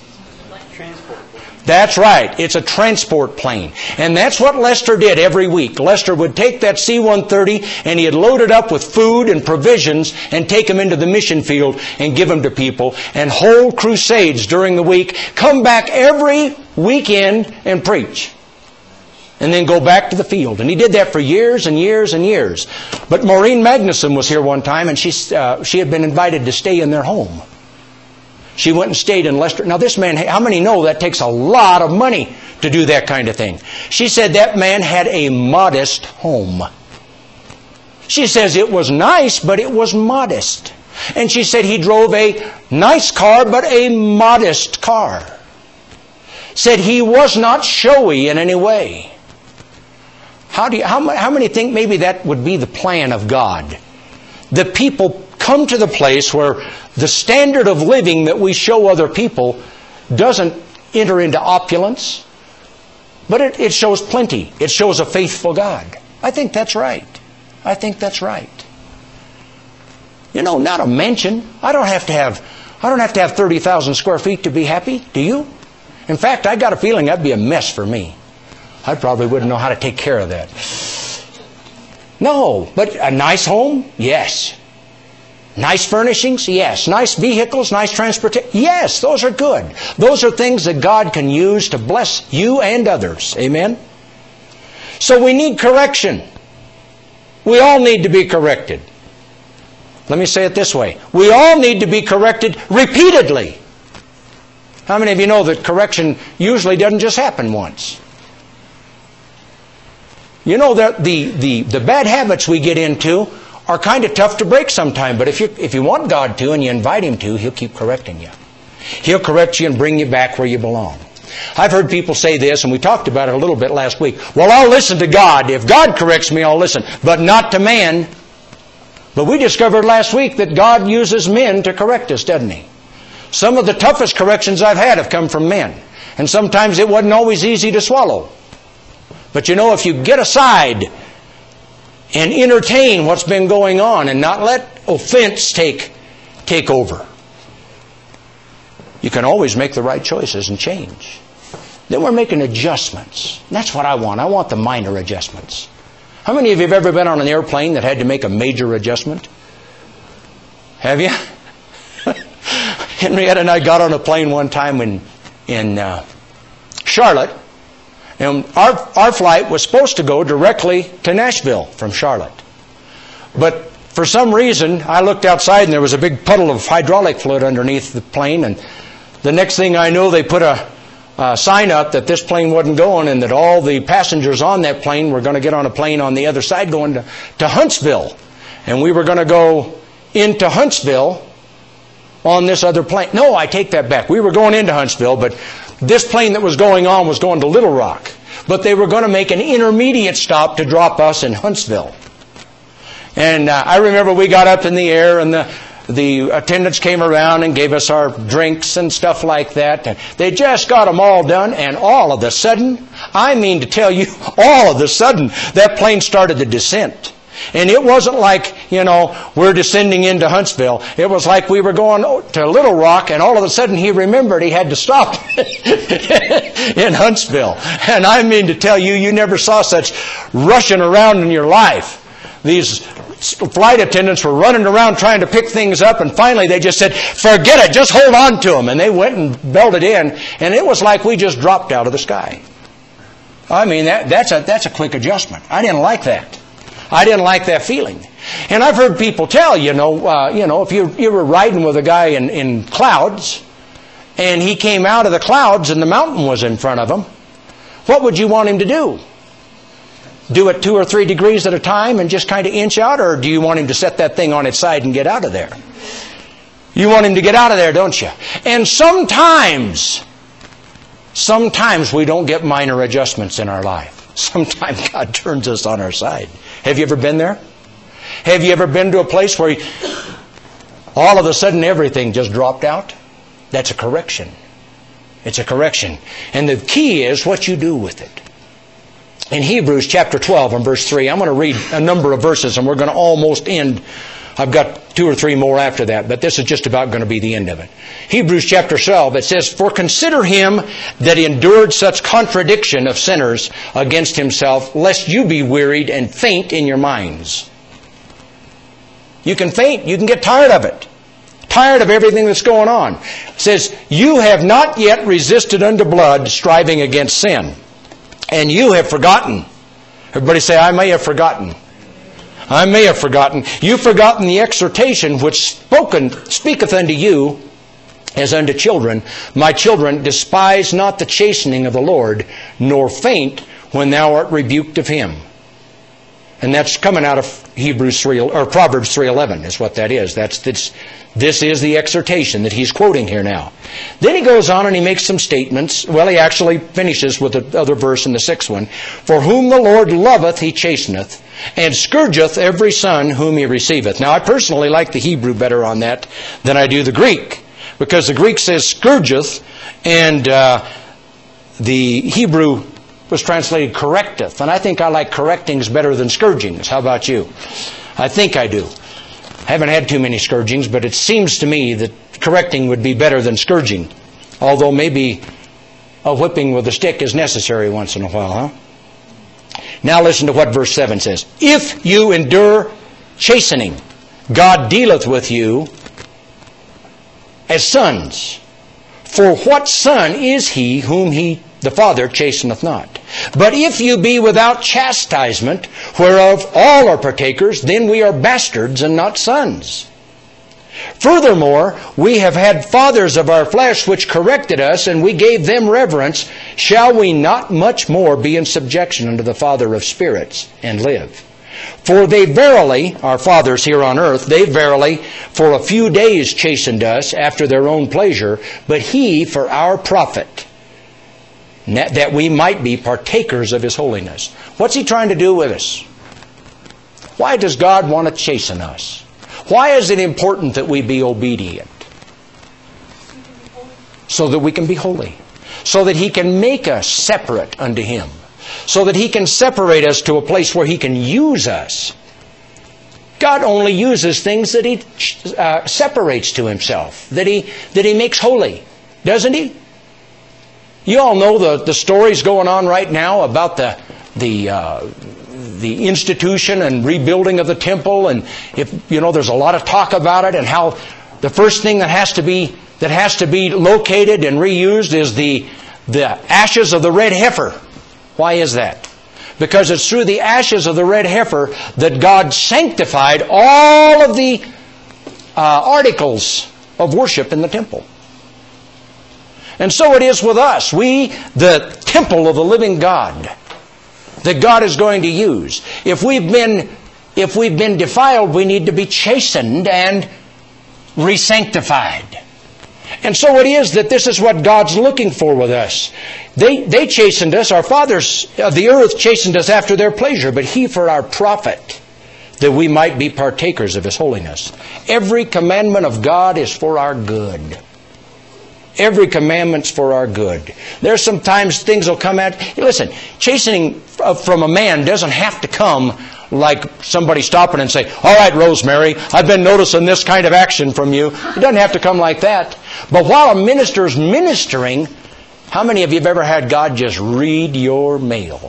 Speaker 1: That's right. It's a transport plane. And that's what Lester did every week. Lester would take that C one thirty and he'd load it up with food and provisions and take them into the mission field and give them to people and hold crusades during the week, come back every weekend and preach. And then go back to the field. And he did that for years and years and years. But Maureen Magnuson was here one time and she, uh, she had been invited to stay in their home. She went and stayed in Lester. Now this man, how many know that takes a lot of money to do that kind of thing? She said that man had a modest home. She says it was nice, but it was modest. And she said he drove a nice car, but a modest car. Said he was not showy in any way. How do you, how, how many think maybe that would be the plan of God? The people come to the place where the standard of living that we show other people doesn't enter into opulence, but it, it shows plenty. It shows a faithful God. I think that's right. I think that's right. You know, not a mansion. I don't have to have, I don't have to have thirty thousand square feet to be happy. Do you? In fact, I got a feeling that'd be a mess for me. I probably wouldn't know how to take care of that. No, but a nice home? Yes. Nice furnishings? Yes. Nice vehicles? Nice transportation? Yes, those are good. Those are things that God can use to bless you and others. Amen? So we need correction. We all need to be corrected. Let me say it this way. We all need to be corrected repeatedly. How many of you know that correction usually doesn't just happen once? You know that the, the, the bad habits we get into are kind of tough to break sometime. But if you, if you want God to and you invite Him to, He'll keep correcting you. He'll correct you and bring you back where you belong. I've heard people say this, and we talked about it a little bit last week. Well, I'll listen to God. If God corrects me, I'll listen. But not to man. But we discovered last week that God uses men to correct us, doesn't He? Some of the toughest corrections I've had have come from men. And sometimes it wasn't always easy to swallow. But you know, if you get aside and entertain what's been going on and not let offense take, take over, you can always make the right choices and change. Then we're making adjustments. And that's what I want. I want the minor adjustments. How many of you have ever been on an airplane that had to make a major adjustment? Have you? Henrietta and I got on a plane one time in, in uh, Charlotte. And our, our flight was supposed to go directly to Nashville from Charlotte. But for some reason, I looked outside and there was a big puddle of hydraulic fluid underneath the plane. And the next thing I knew, they put a, a sign up that this plane wasn't going and that all the passengers on that plane were going to get on a plane on the other side going to, to Huntsville. And we were going to go into Huntsville on this other plane. No, I take that back. We were going into Huntsville, but this plane that was going on was going to Little Rock. But they were going to make an intermediate stop to drop us in Huntsville. And uh, I remember we got up in the air and the, the attendants came around and gave us our drinks and stuff like that. And they just got them all done, and all of a sudden, I mean to tell you, all of a sudden, that plane started the descent. And it wasn't like, you know, we're descending into Huntsville. It was like we were going to Little Rock, and all of a sudden he remembered he had to stop in Huntsville. And I mean to tell you, you never saw such rushing around in your life. These flight attendants were running around trying to pick things up, and finally they just said, forget it, just hold on to them. And they went and belted in, and it was like we just dropped out of the sky. I mean, that, that's a, that's a quick adjustment. I didn't like that. I didn't like that feeling. And I've heard people tell, you know, uh, you know, if you, you were riding with a guy in, in clouds, and he came out of the clouds and the mountain was in front of him, what would you want him to do? Do it two or three degrees at a time and just kind of inch out, or do you want him to set that thing on its side and get out of there? You want him to get out of there, don't you? And sometimes, sometimes we don't get minor adjustments in our life. Sometimes God turns us on our side. Have you ever been there? Have you ever been to a place where you, all of a sudden everything just dropped out? That's a correction. It's a correction. And the key is what you do with it. In Hebrews chapter twelve and verse three, I'm going to read a number of verses and we're going to almost end. I've got two or three more after that, but this is just about going to be the end of it. Hebrews chapter twelve, it says, for consider him that endured such contradiction of sinners against himself, lest you be wearied and faint in your minds. You can faint. You can get tired of it. Tired of everything that's going on. It says, you have not yet resisted unto blood, striving against sin. And you have forgotten. Everybody say, I may have forgotten. I may have forgotten. You've forgotten the exhortation which spoken, speaketh unto you as unto children. My children, despise not the chastening of the Lord, nor faint when thou art rebuked of Him. And that's coming out of Hebrews three or Proverbs three eleven is what that is. That's this. This is the exhortation that he's quoting here now. Then he goes on and he makes some statements. Well, he actually finishes with the other verse in the sixth one. For whom the Lord loveth, He chasteneth, and scourgeth every son whom He receiveth. Now, I personally like the Hebrew better on that than I do the Greek, because the Greek says scourgeth, and uh, the Hebrew was translated correcteth. And I think I like correctings better than scourgings. How about you? I think I do. I haven't had too many scourgings, but it seems to me that correcting would be better than scourging. Although maybe a whipping with a stick is necessary once in a while, huh? Now listen to what verse seven says. If you endure chastening, God dealeth with you as sons. For what son is he whom he, the Father, chasteneth not? But if you be without chastisement, whereof all are partakers, then we are bastards and not sons. Furthermore, we have had fathers of our flesh which corrected us, and we gave them reverence. Shall we not much more be in subjection unto the Father of spirits, and live? For they verily, our fathers here on earth, they verily for a few days chastened us after their own pleasure, but He for our profit, that we might be partakers of His holiness. What's He trying to do with us? Why does God want to chasten us? Why is it important that we be obedient? So that we can be holy. So that He can make us separate unto Him. So that He can separate us to a place where He can use us. God only uses things that He uh, separates to Himself. That He, that He makes holy. Doesn't He? You all know the, the stories going on right now about the, the, uh, the institution and rebuilding of the temple. And if, you know, there's a lot of talk about it, and how the first thing that has to be, that has to be located and reused is the, the ashes of the red heifer. Why is that? Because it's through the ashes of the red heifer that God sanctified all of the uh, articles of worship in the temple. And so it is with us. We, the temple of the living God, that God is going to use. If we've been, if we've been defiled, we need to be chastened and re-sanctified. And so it is that this is what God's looking for with us. They, they chastened us, our fathers of the earth chastened us after their pleasure, but He for our profit, that we might be partakers of His holiness. Every commandment of God is for our good. Every commandment's for our good. There's sometimes things will come at... Listen, chastening from a man doesn't have to come like somebody stopping and say, all right, Rosemary, I've been noticing this kind of action from you. It doesn't have to come like that. But while a minister's ministering, how many of you have ever had God just read your mail?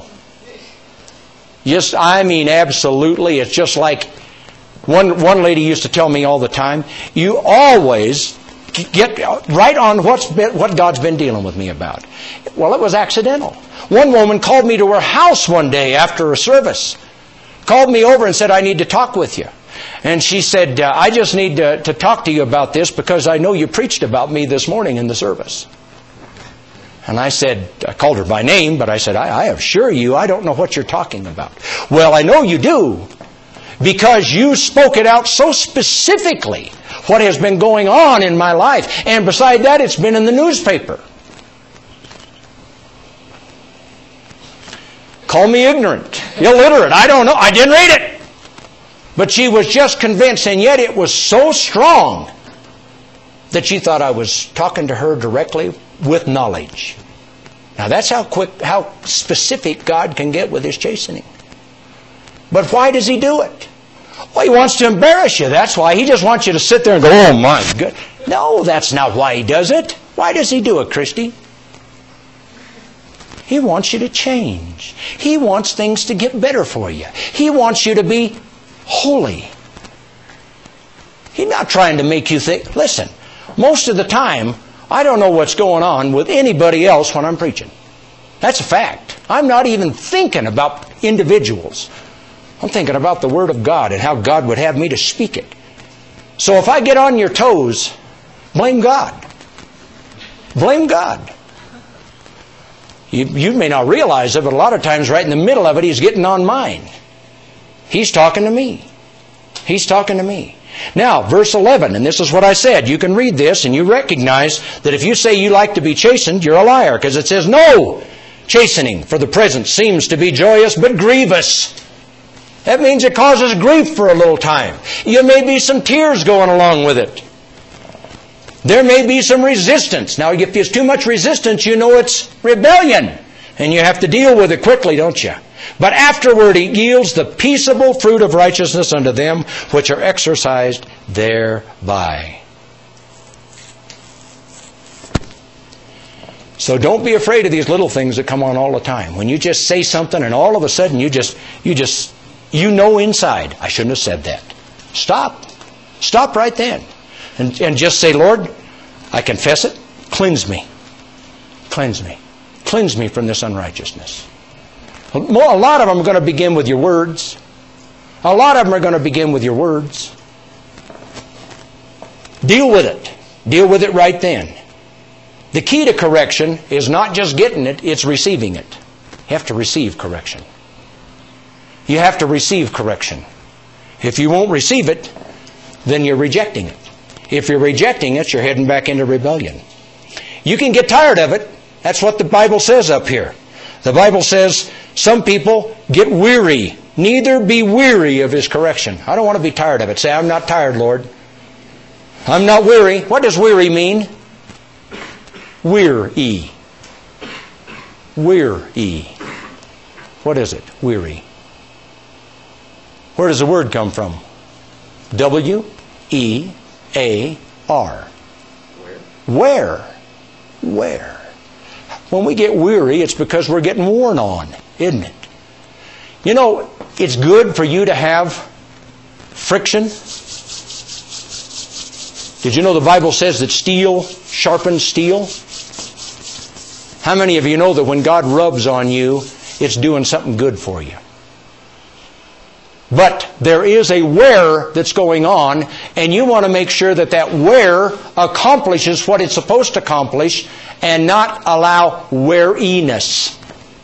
Speaker 1: Just, I mean, absolutely. It's just like one, one lady used to tell me all the time, you always get right on what's been, what God's been dealing with me about. Well, it was accidental. One woman called me to her house one day after a service. Called me over and said, I need to talk with you. And she said, uh, I just need to, to talk to you about this because I know you preached about me this morning in the service. And I said, I called her by name, but I said, I, I assure you, I don't know what you're talking about. Well, I know you do, because you spoke it out so specifically, what has been going on in my life. And beside that, it's been in the newspaper. Call me ignorant, illiterate, I don't know, I didn't read it. But she was just convinced, and yet it was so strong that she thought I was talking to her directly with knowledge. Now that's how quick, how specific God can get with His chastening. But why does He do it? Well, He wants to embarrass you. That's why. He just wants you to sit there and go, oh my God. No, that's not why He does it. Why does He do it, Christy? He wants you to change. He wants things to get better for you. He wants you to be holy. He's not trying to make you think. Listen, most of the time, I don't know what's going on with anybody else when I'm preaching. That's a fact. I'm not even thinking about individuals. I'm thinking about the Word of God and how God would have me to speak it. So if I get on your toes, blame God. Blame God. You, you may not realize it, but a lot of times right in the middle of it, He's getting on mine. He's talking to me. He's talking to me. Now, verse eleven, and this is what I said. You can read this and you recognize that if you say you like to be chastened, you're a liar. Because it says, no, chastening for the present seems to be joyous, but grievous. That means it causes grief for a little time. There may be some tears going along with it. There may be some resistance. Now, if there's too much resistance, you know it's rebellion. And you have to deal with it quickly, don't you? But afterward it yields the peaceable fruit of righteousness unto them which are exercised thereby. So don't be afraid of these little things that come on all the time. When you just say something and all of a sudden you just, you just, you know inside, I shouldn't have said that. Stop. Stop right then. And, and just say, Lord, I confess it. Cleanse me. Cleanse me. Cleanse me from this unrighteousness. A lot of them are going to begin with your words. A lot of them are going to begin with your words. Deal with it. Deal with it right then. The key to correction is not just getting it, it's receiving it. You have to receive correction. You have to receive correction. If you won't receive it, then you're rejecting it. If you're rejecting it, you're heading back into rebellion. You can get tired of it. That's what the Bible says up here. The Bible says some people get weary. Neither be weary of His correction. I don't want to be tired of it. Say, I'm not tired, Lord. I'm not weary. What does weary mean? Weary. Weary. What is it? Weary. Where does the word come from? W E A R. Where? Where? Where? When we get weary, it's because we're getting worn on, isn't it? You know, it's good for you to have friction. Did you know the Bible says that steel sharpens steel? How many of you know that when God rubs on you, it's doing something good for you? But there is a wear that's going on, and you want to make sure that that wear accomplishes what it's supposed to accomplish and not allow weariness.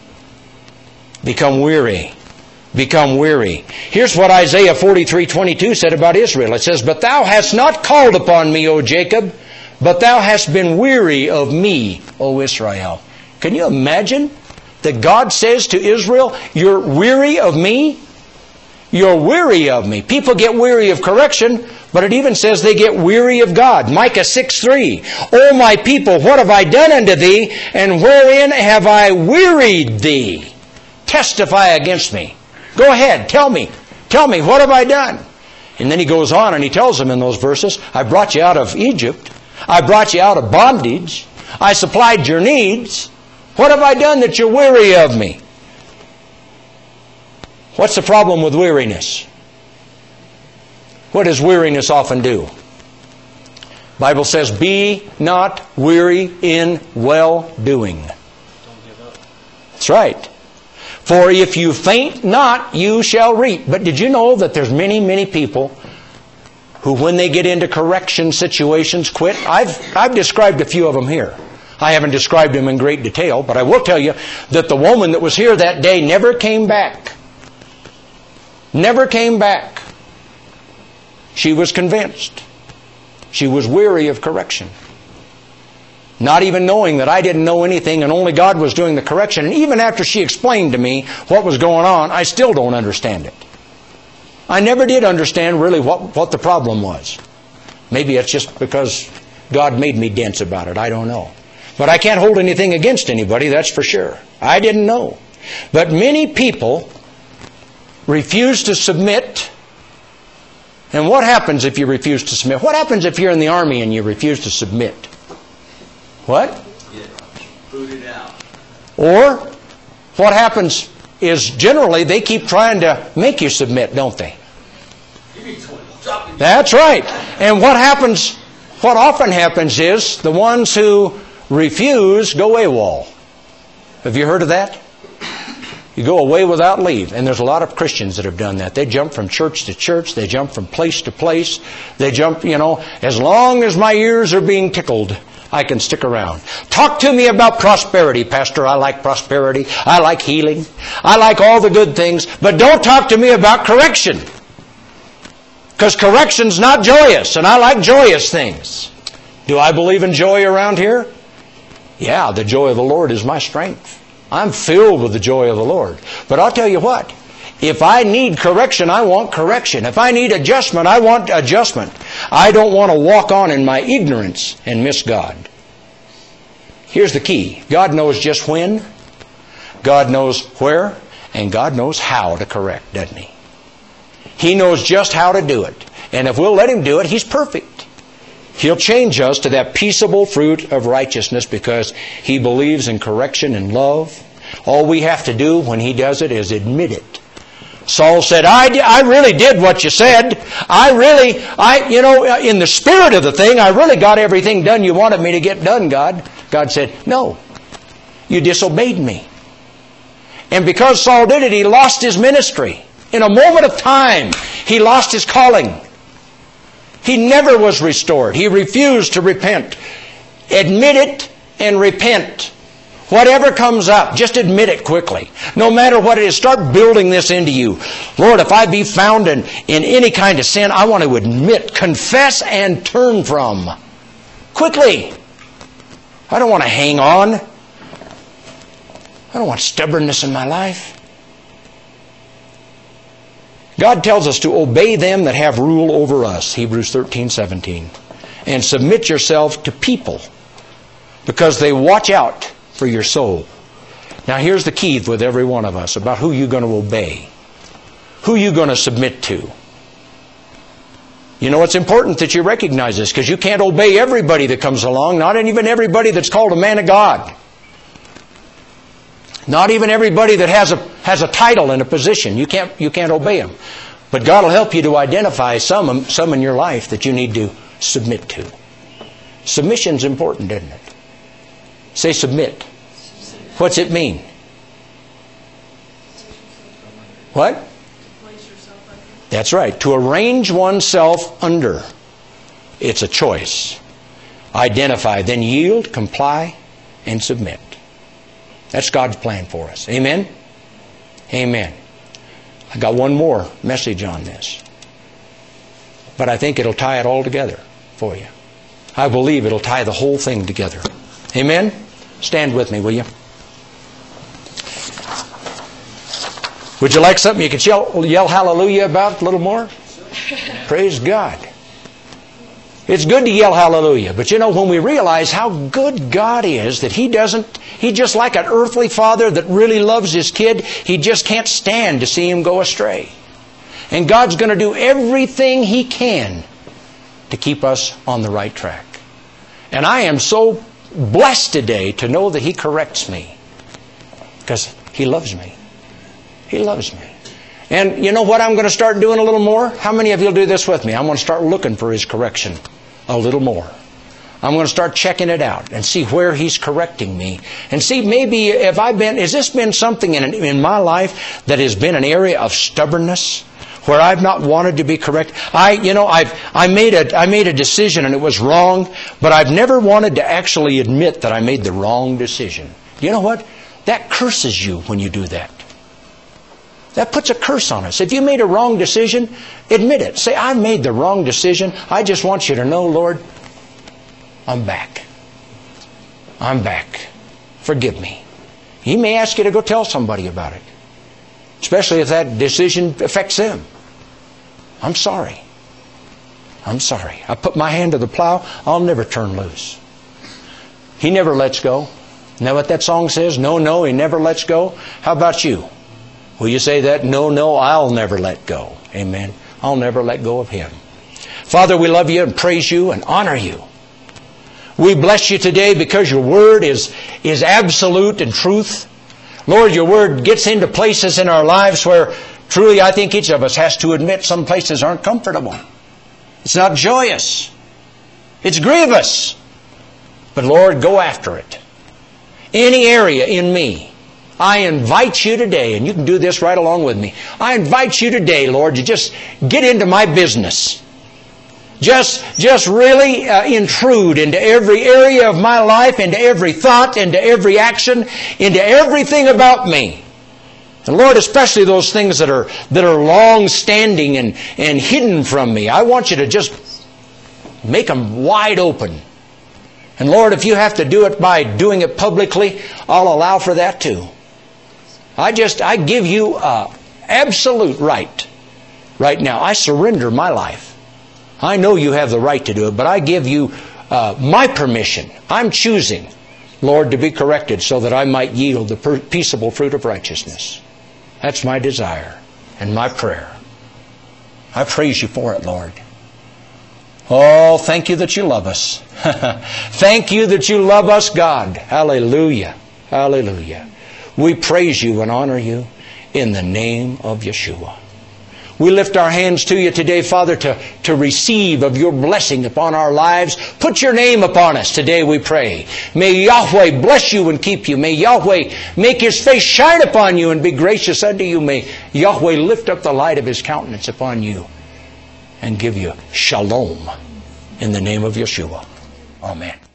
Speaker 1: Become weary. Become weary. Here's what Isaiah forty-three twenty-two said about Israel. It says, But thou hast not called upon me, O Jacob, but thou hast been weary of me, O Israel. Can you imagine that God says to Israel, you're weary of me? You're weary of me. People get weary of correction, but it even says they get weary of God. Micah six three. O my people, what have I done unto thee, and wherein have I wearied thee? Testify against me. Go ahead, tell me. Tell me, what have I done? And then he goes on and he tells them in those verses, I brought you out of Egypt. I brought you out of bondage. I supplied your needs. What have I done that you're weary of me? What's the problem with weariness? What does weariness often do? The Bible says, be not weary in well-doing. Don't give up. That's right. For if you faint not, you shall reap. But did you know that there's many, many people who, when they get into correction situations, quit? I've, I've described a few of them here. I haven't described them in great detail, but I will tell you that the woman that was here that day never came back. Never came back. She was convinced. She was weary of correction. Not even knowing that I didn't know anything and only God was doing the correction. And even after she explained to me what was going on, I still don't understand it. I never did understand really what, what the problem was. Maybe it's just because God made me dense about it. I don't know. But I can't hold anything against anybody, that's for sure. I didn't know. But many people refuse to submit. And what happens if you refuse to submit? What happens if you're in the army and you refuse to submit? What?
Speaker 3: Get booted out.
Speaker 1: Or what happens is generally they keep trying to make you submit, don't they?
Speaker 3: Give me twenty. Drop it.
Speaker 1: That's right. And what happens, what often happens is the ones who refuse go AWOL. Have you heard of that? You go away without leave. And there's a lot of Christians that have done that. They jump from church to church. They jump from place to place. They jump, you know, as long as my ears are being tickled, I can stick around. Talk to me about prosperity, Pastor. I like prosperity. I like healing. I like all the good things. But don't talk to me about correction. Because correction's not joyous. And I like joyous things. Do I believe in joy around here? Yeah, the joy of the Lord is my strength. I'm filled with the joy of the Lord. But I'll tell you what. If I need correction, I want correction. If I need adjustment, I want adjustment. I don't want to walk on in my ignorance and miss God. Here's the key. God knows just when, God knows where, and God knows how to correct, doesn't He? He knows just how to do it. And if we'll let Him do it, He's perfect. He'll change us to that peaceable fruit of righteousness because He believes in correction and love. All we have to do when He does it is admit it. Saul said, I, I really did what you said. I really, I, you know, in the spirit of the thing, I really got everything done you wanted me to get done, God. God said, no, you disobeyed me. And because Saul did it, he lost his ministry. In a moment of time, he lost his calling. He never was restored. He refused to repent. Admit it and repent. Whatever comes up, just admit it quickly. No matter what it is, start building this into you. Lord, if I be found in, in any kind of sin, I want to admit, confess, and turn from. Quickly. I don't want to hang on. I don't want stubbornness in my life. God tells us to obey them that have rule over us, Hebrews thirteen seventeen. And submit yourself to people because they watch out for your soul. Now here's the key with every one of us about who you're going to obey. Who you're going to submit to. You know, it's important that you recognize this because you can't obey everybody that comes along, not even everybody that's called a man of God. Not even everybody that has a has a title and a position. You can't you can't obey them. But God will help you to identify some some in your life that you need to submit to. Submission's important, isn't it? Say submit. What's it mean? What? That's right. To arrange oneself under. It's a choice. Identify, then yield, comply, and submit. That's God's plan for us. Amen? Amen. I got one more message on this. But I think it'll tie it all together for you. I believe it'll tie the whole thing together. Amen? Stand with me, will you? Would you like something you could yell, yell hallelujah about a little more? Praise God. It's good to yell hallelujah. But you know, when we realize how good God is, that He doesn't, He's just like an earthly father that really loves his kid. He just can't stand to see him go astray. And God's going to do everything He can to keep us on the right track. And I am so blessed today to know that He corrects me. Because He loves me. He loves me. And you know what I'm going to start doing a little more? How many of you will do this with me? I'm going to start looking for His correction a little more. I'm going to start checking it out and see where He's correcting me. And see, maybe if I've been, has this been something in, in my life that has been an area of stubbornness where I've not wanted to be correct? I, you know, I've, I made a, I made a decision and it was wrong, but I've never wanted to actually admit that I made the wrong decision. You know what? That curses you when you do that. That puts a curse on us. If you made a wrong decision, admit it. Say, I made the wrong decision. I just want you to know, Lord, I'm back. I'm back. Forgive me. He may ask you to go tell somebody about it. Especially if that decision affects them. I'm sorry. I'm sorry. I put my hand to the plow. I'll never turn loose. He never lets go. Isn't that what that song says? No, no, He never lets go. How about you? Will you say that? No, no, I'll never let go. Amen. I'll never let go of Him. Father, we love You and praise You and honor You. We bless You today because Your Word is, is absolute and truth. Lord, Your Word gets into places in our lives where truly I think each of us has to admit some places aren't comfortable. It's not joyous. It's grievous. But Lord, go after it. Any area in me, I invite You today, and you can do this right along with me. I invite You today, Lord, to just get into my business. Just, just really uh, intrude into every area of my life, into every thought, into every action, into everything about me. And Lord, especially those things that are that are long-standing and, and hidden from me. I want You to just make them wide open. And Lord, if You have to do it by doing it publicly, I'll allow for that too. I just, I give You uh, absolute right right now. I surrender my life. I know You have the right to do it, but I give You uh, my permission. I'm choosing, Lord, to be corrected so that I might yield the per- peaceable fruit of righteousness. That's my desire and my prayer. I praise You for it, Lord. Oh, thank you that you love us. Thank you that you love us, God. Hallelujah. Hallelujah. We praise you and honor you in the name of Yeshua. We lift our hands to you today, Father, to, to receive of your blessing upon our lives. Put your name upon us today, we pray. May Yahweh bless you and keep you. May Yahweh make His face shine upon you and be gracious unto you. May Yahweh lift up the light of His countenance upon you and give you shalom in the name of Yeshua. Amen.